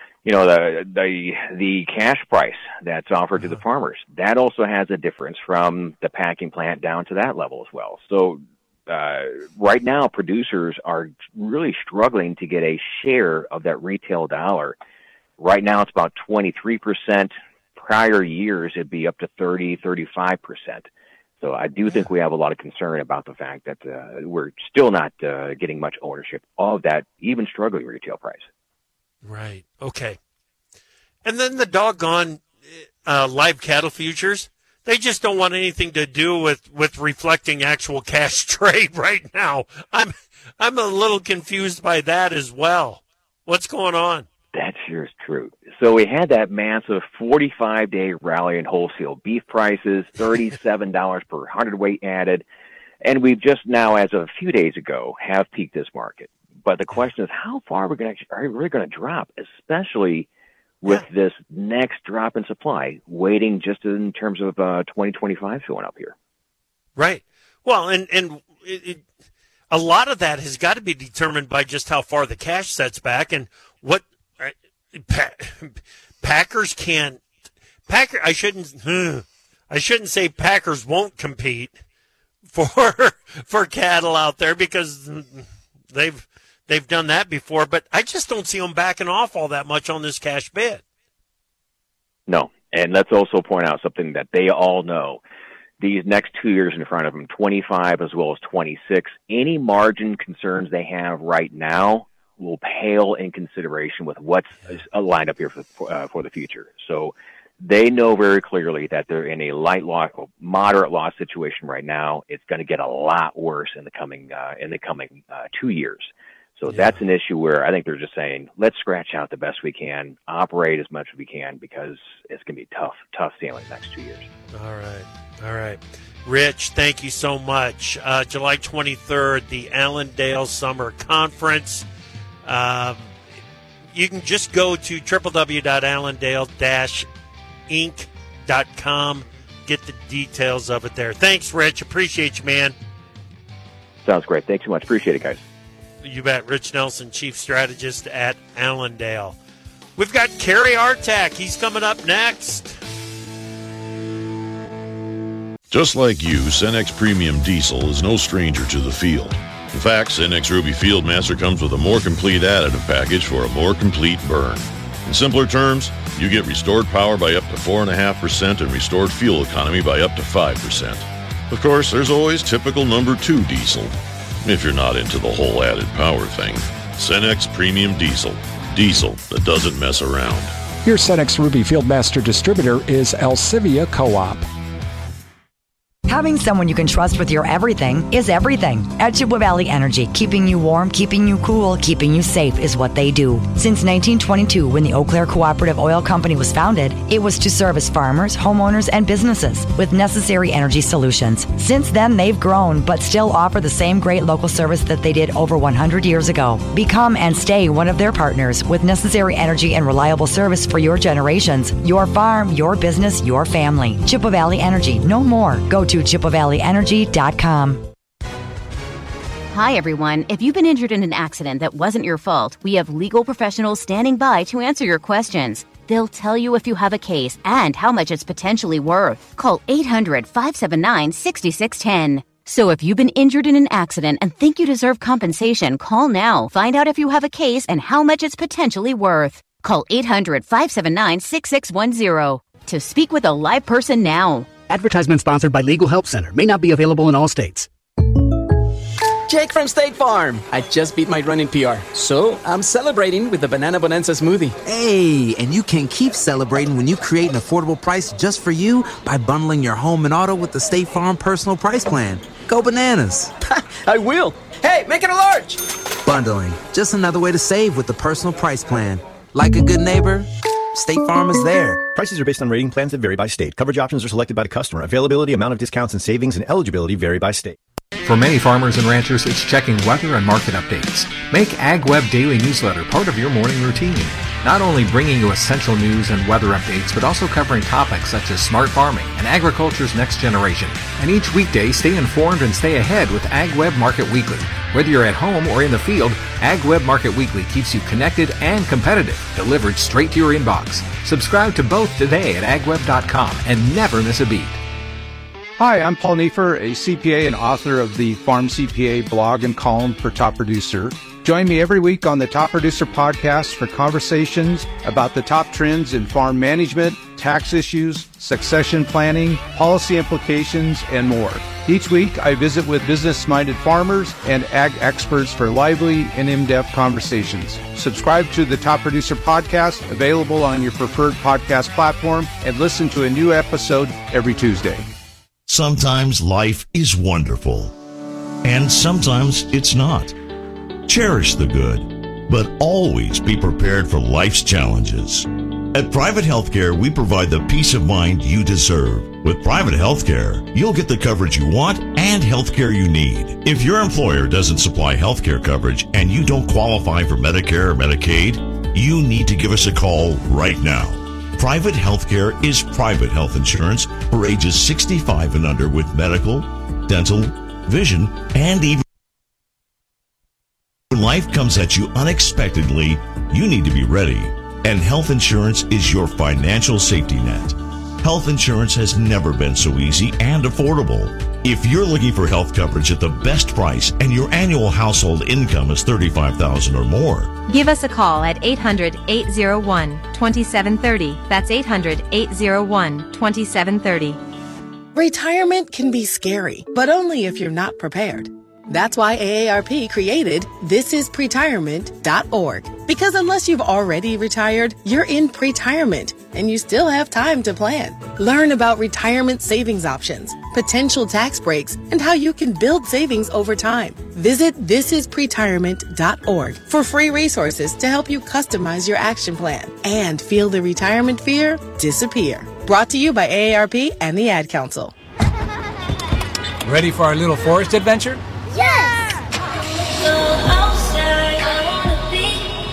the cash price that's offered to the farmers. That also has a difference from the packing plant down to that level as well. So right now, producers are really struggling to get a share of that retail dollar. Right now, it's about 23%. Prior years, it'd be up to 30, 35%. So I do think we have a lot of concern about the fact that we're still not getting much ownership of that even struggling retail price. Right. Okay. And then the doggone live cattle futures, They just don't want anything to do with reflecting actual cash trade right now. I'm a little confused by that as well. What's going on? That sure is true. So we had that massive 45-day rally in wholesale beef prices, $37 per hundredweight added, and we've just now, as of a few days ago, have peaked this market. But the question is, how far are we going to drop, especially with this next drop in supply, waiting just in terms of 2025 showing up here? Right. Well, and a lot of that has got to be determined by just how far the cash sets back and what Packers can't. I shouldn't say Packers won't compete for cattle out there, because they've done that before, but I just don't see them backing off all that much on this cash bid. No, and let's also point out something that they all know. These next 2 years in front of them, 25 as well as 26, any margin concerns they have right now will pale in consideration with what's lined up here for the future. So they know very clearly that they're in a light loss, moderate loss situation right now. It's going to get a lot worse in the coming 2 years. So that's an issue where I think they're just saying, let's scratch out the best we can, operate as much as we can, because it's going to be tough sailing the next 2 years. All right. Rich, thank you so much. July 23rd, the Allendale Summer Conference. You can just go to www.allendale-inc.com. Get the details of it there. Thanks, Rich. Appreciate you, man. Sounds great. Thanks so much. Appreciate it, guys. You bet. Rich Nelson, Chief Strategist at Allendale. We've got Kerry Artak. He's coming up next. Just like you, Cenex Premium Diesel is no stranger to the field. In fact, Cenex Ruby Fieldmaster comes with a more complete additive package for a more complete burn. In simpler terms, you get restored power by up to 4.5% and restored fuel economy by up to 5%. Of course, there's always typical number 2 diesel. If you're not into the whole added power thing, Cenex Premium Diesel. Diesel that doesn't mess around. Your Cenex Ruby Fieldmaster distributor is Alcivia Co-op. Having someone you can trust with your everything is everything. At Chippewa Valley Energy, keeping you warm, keeping you cool, keeping you safe is what they do. Since 1922, when the Eau Claire Cooperative Oil Company was founded, it was to service farmers, homeowners, and businesses with necessary energy solutions. Since then, they've grown, but still offer the same great local service that they did over 100 years ago. Become and stay one of their partners with necessary energy and reliable service for your generations, your farm, your business, your family. Chippewa Valley Energy, no more. Go to ChippewaValleyEnergy.com. Hi, everyone. If you've been injured in an accident that wasn't your fault, we have legal professionals standing by to answer your questions. They'll tell you if you have a case and how much it's potentially worth. Call 800-579-6610. So if you've been injured in an accident and think you deserve compensation, call now. Find out if you have a case and how much it's potentially worth. Call 800-579-6610 to speak with a live person now. Advertisement sponsored by Legal Help Center. May not be available in all states. Jake from State Farm. I just beat my running PR, so I'm celebrating with the Banana Bonanza smoothie. Hey, and you can keep celebrating when you create an affordable price just for you by bundling your home and auto with the State Farm Personal Price Plan. Go bananas. I will. Hey, make it a large. Bundling. Just another way to save with the Personal Price Plan. Like a good neighbor, State Farm is there. Prices are based on rating plans that vary by state. Coverage options are selected by the customer. Availability, amount of discounts and savings, and eligibility vary by state. For many farmers and ranchers, it's checking weather and market updates. Make AgWeb Daily Newsletter part of your morning routine. Not only bringing you essential news and weather updates, but also covering topics such as smart farming and agriculture's next generation. And each weekday, stay informed and stay ahead with AgWeb Market Weekly. Whether you're at home or in the field, AgWeb Market Weekly keeps you connected and competitive, delivered straight to your inbox. Subscribe to both today at agweb.com and never miss a beat. Hi, I'm Paul Neefer, a CPA and author of the Farm CPA blog and column for Top Producer. Join me every week on the Top Producer podcast for conversations about the top trends in farm management, tax issues, succession planning, policy implications, and more. Each week, I visit with business-minded farmers and ag experts for lively and in-depth conversations. Subscribe to the Top Producer Podcast, available on your preferred podcast platform, and listen to a new episode every Tuesday. Sometimes life is wonderful, and sometimes it's not. Cherish the good, but always be prepared for life's challenges. At Private Healthcare, we provide the peace of mind you deserve. With Private Healthcare, you'll get the coverage you want and healthcare you need. If your employer doesn't supply healthcare coverage and you don't qualify for Medicare or Medicaid, you need to give us a call right now. Private Healthcare is private health insurance for ages 65 and under with medical, dental, vision, and even when life comes at you unexpectedly, you need to be ready. And health insurance is your financial safety net. Health insurance has never been so easy and affordable. If you're looking for health coverage at the best price and your annual household income is $35,000 or more, give us a call at 800-801-2730. That's 800-801-2730. Retirement can be scary, but only if you're not prepared. That's why AARP created thisispretirement.org. Because unless you've already retired, you're in pretirement, and you still have time to plan. Learn about retirement savings options, potential tax breaks, and how you can build savings over time. Visit thisispretirement.org for free resources to help you customize your action plan and feel the retirement fear disappear. Brought to you by AARP and the Ad Council. Ready for our little forest adventure? Yes! Go outside, I wanna be.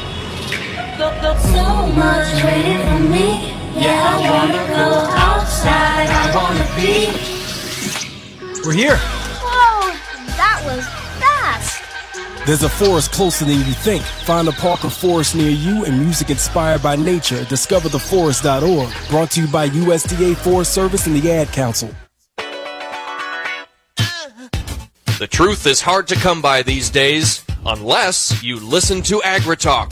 So much waiting for me. Yeah, I wanna go outside, I wanna be. We're here. Whoa, that was fast. There's a forest closer than you think. Find a park or forest near you and music inspired by nature. DiscoverTheForest.org. Brought to you by USDA Forest Service and the Ad Council. The truth is hard to come by these days, unless you listen to AgriTalk.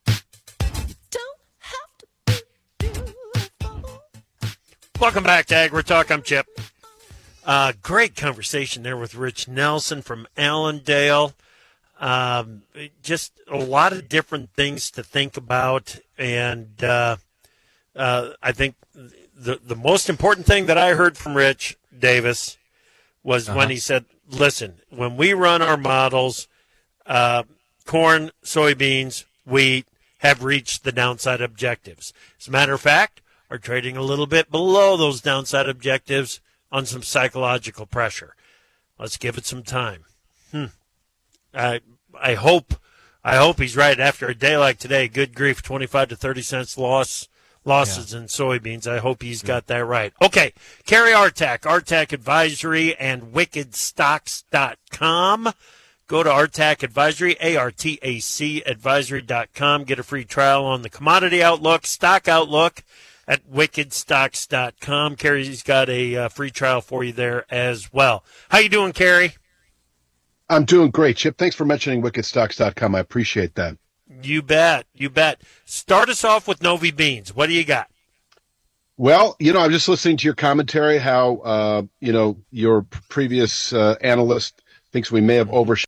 Welcome back to AgriTalk. I'm Chip. Great conversation there with Rich Nelson from Allendale. Just a lot of different things to think about, and I think the most important thing that I heard from Rich Davis was when he said, listen, when we run our models, corn, soybeans, wheat have reached the downside objectives. As a matter of fact, are trading a little bit below those downside objectives on some psychological pressure. Let's give it some time. I hope he's right. After a day like today, good grief, 25 to 30 cents losses in soybeans. I hope he's got that right. Okay, Kerry Artak, Artak Advisory, and wickedstocks.com. Go to Artak Advisory, ARTAC advisory.com. Get a free trial on the commodity outlook, stock outlook at wickedstocks.com. Kerry's got a free trial for you there as well. How you doing, Kerry? I'm doing great, Chip. Thanks for mentioning wickedstocks.com. I appreciate that. You bet. You bet. Start us off with Novi Beans. What do you got? Well, I'm just listening to your commentary, how, your previous analyst thinks we may have overshot.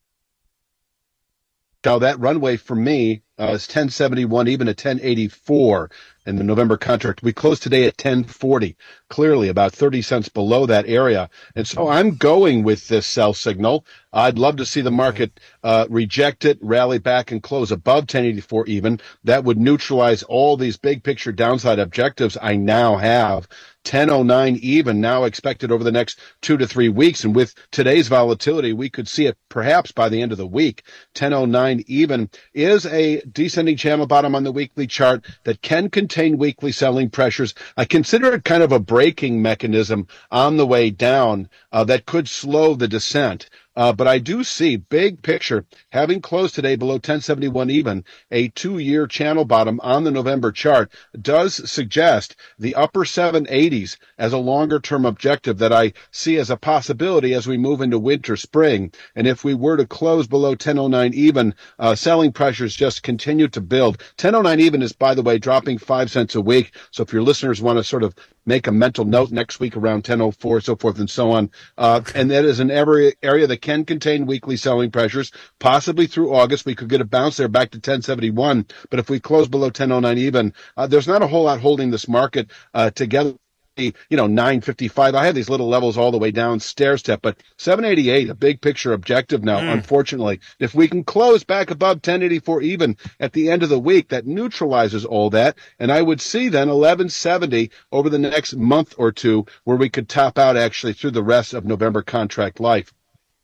Now, that runway for me is 1071, even at 1084 in the November contract. We closed today at 1040, clearly about 30 cents below that area. And so I'm going with this sell signal. I'd love to see the market reject it, rally back, and close above 1084 even. That would neutralize all these big picture downside objectives I now have. 1009 even now expected over the next 2 to 3 weeks. And with today's volatility, we could see it perhaps by the end of the week. 1009 even is a descending channel bottom on the weekly chart that can contain weekly selling pressures. I consider it kind of a braking mechanism on the way down that could slow the descent. But I do see big picture, having closed today below 1071 even, a 2-year channel bottom on the November chart does suggest the upper 780s as a longer-term objective that I see as a possibility as we move into winter, spring. And if we were to close below 1009 even, selling pressures just continue to build. 1009 even is, by the way, dropping 5 cents a week. So if your listeners want to sort of make a mental note next week around 10:04, so forth and so on. And that is an area that can contain weekly selling pressures. Possibly through August, we could get a bounce there back to 1071. But if we close below 1009 even, there's not a whole lot holding this market together. 955. I had these little levels all the way down, stair step, but 788, a big picture objective now, unfortunately. If we can close back above 1084 even at the end of the week, that neutralizes all that. And I would see then 1170 over the next month or two, where we could top out actually through the rest of November contract life.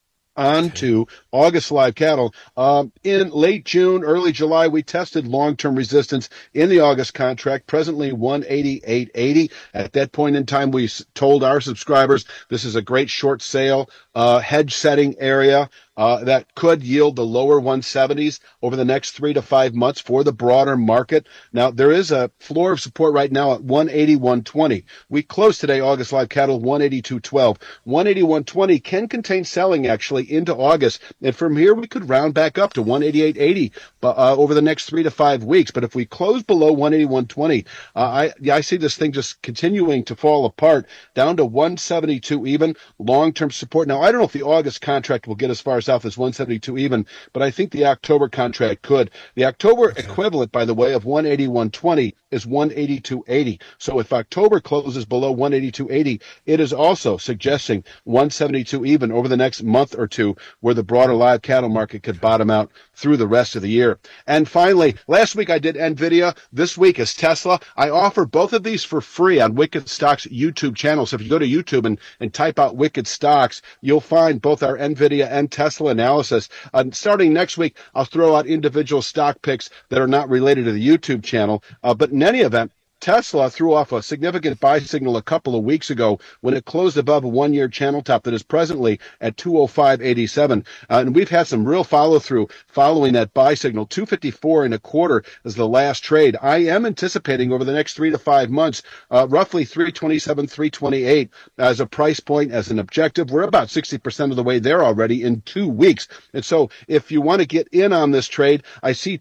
On to August live cattle. In late June, early July, we tested long-term resistance in the August contract, presently 188.80. At that point in time, we told our subscribers this is a great short sale, hedge setting area. That could yield the lower 170s over the next 3 to 5 months for the broader market. Now, there is a floor of support right now at 181.20. We closed today, August live cattle, 182.12. 181.20 can contain selling actually into August. And from here, we could round back up to 188.80 over the next 3 to 5 weeks. But if we close below 181.20, I see this thing just continuing to fall apart down to 172 even, long-term support. Now, I don't know if the August contract will get as far south as 172 even, but I think the October contract could. The October equivalent, by the way, of 181.20 is 182.80. So if October closes below 182.80, it is also suggesting 172 even over the next month or two, where the broader live cattle market could bottom out through the rest of the year. And finally, last week I did NVIDIA. This week is Tesla. I offer both of these for free on Wicked Stocks YouTube channel. So if you go to YouTube and type out Wicked Stocks, you'll find both our NVIDIA and Tesla analysis. Starting next week, I'll throw out individual stock picks that are not related to the YouTube channel. But in any event, Tesla threw off a significant buy signal a couple of weeks ago when it closed above a one-year channel top that is presently at 205.87. And we've had some real follow-through following that buy signal. 254.25 is the last trade. I am anticipating over the next 3 to 5 months, roughly 327, 328 as a price point, as an objective. We're about 60% of the way there already in 2 weeks. And so if you want to get in on this trade, I see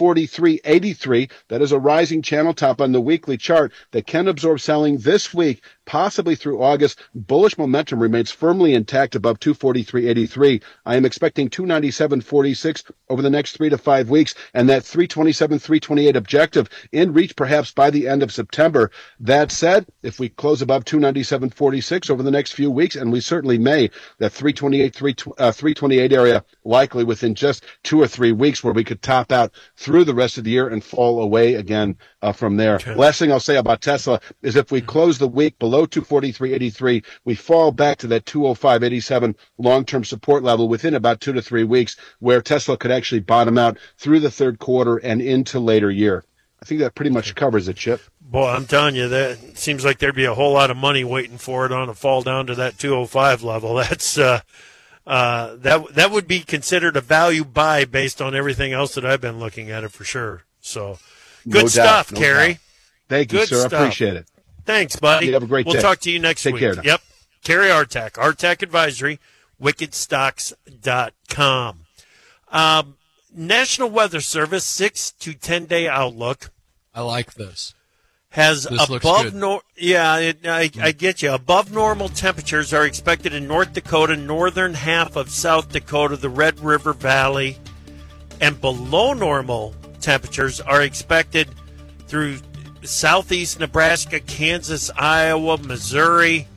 243.83. That is a rising channel top on the weekly chart that can absorb selling this week, possibly through August. Bullish momentum remains firmly intact above 243.83. I am expecting 297.46 over the next 3 to 5 weeks, and that 327, 328 objective in reach perhaps by the end of September. That said, if we close above 297.46 over the next few weeks, and we certainly may, that 328 area likely within just 2 or 3 weeks, where we could top out through the rest of the year and fall away again from there. Okay. Last thing I'll say about Tesla is if we close the week below 243.83, we fall back to that 205.87 long-term support level within about 2 to 3 weeks, where Tesla could actually bottom out through the third quarter and into later year. I think that pretty much covers it, Chip. Boy, I'm telling you, that seems like there'd be a whole lot of money waiting for it on a fall down to that 205 level. That's that would be considered a value buy based on everything else that I've been looking at it for sure. So good stuff, Kerry. Thank you, sir. I appreciate it. Thanks, buddy. You have a great day. We'll talk to you next week. Take care now. Yep. Kerry Artak, Artak Advisory, wickedstocks.com. National Weather Service 6 to 10 day outlook. I like this. Has this above I get you. Above normal temperatures are expected in North Dakota, northern half of South Dakota, the Red River Valley, and below normal temperatures are expected through southeast Nebraska, Kansas, Iowa, Missouri.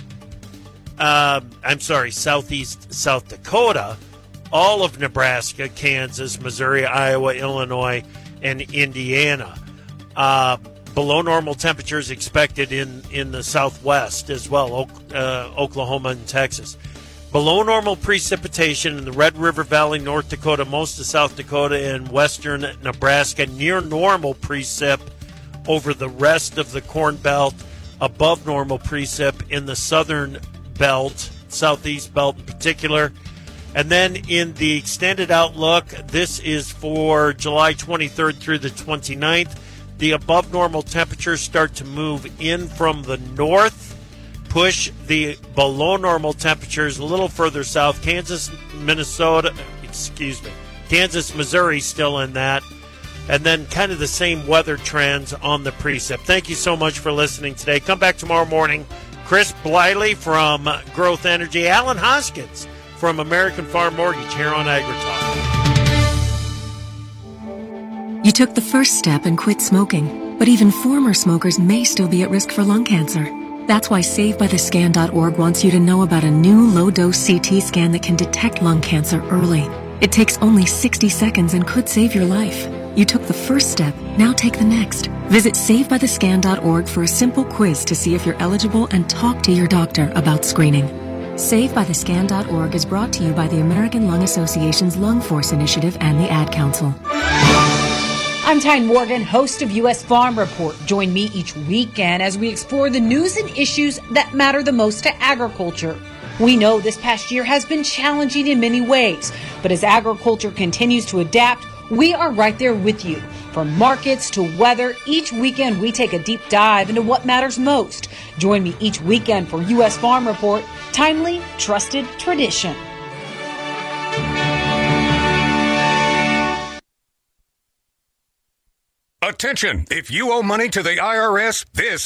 Southeast South Dakota, all of Nebraska, Kansas, Missouri, Iowa, Illinois, and Indiana. Below normal temperatures expected in the southwest as well, Oklahoma and Texas. Below normal precipitation in the Red River Valley, North Dakota, most of South Dakota, and western Nebraska. Near normal precip over the rest of the Corn Belt. Above normal precip in the southern belt, southeast belt in particular. And then in the extended outlook, this is for July 23rd through the 29th. The above normal temperatures start to move in from the north, push the below normal temperatures a little further south. Kansas, Missouri still in that. and then kind of the same weather trends on the precip. Thank you so much for listening today. Come back tomorrow morning. Chris Bliley from Growth Energy, Alan Hoskins from American Farm Mortgage here on AgriTalk. You took the first step and quit smoking, but even former smokers may still be at risk for lung cancer. That's why SaveByTheScan.org wants you to know about a new low-dose CT scan that can detect lung cancer early. It takes only 60 seconds and could save your life. You took the first step, now take the next. Visit SaveByTheScan.org for a simple quiz to see if you're eligible and talk to your doctor about screening. SaveByTheScan.org is brought to you by the American Lung Association's Lung Force Initiative and the Ad Council. I'm Tyne Morgan, host of U.S. Farm Report. Join me each weekend as we explore the news and issues that matter the most to agriculture. We know this past year has been challenging in many ways, but as agriculture continues to adapt, we are right there with you. From markets to weather, each weekend we take a deep dive into what matters most. Join me each weekend for U.S. Farm Report, timely, trusted tradition. Attention! If you owe money to the IRS, this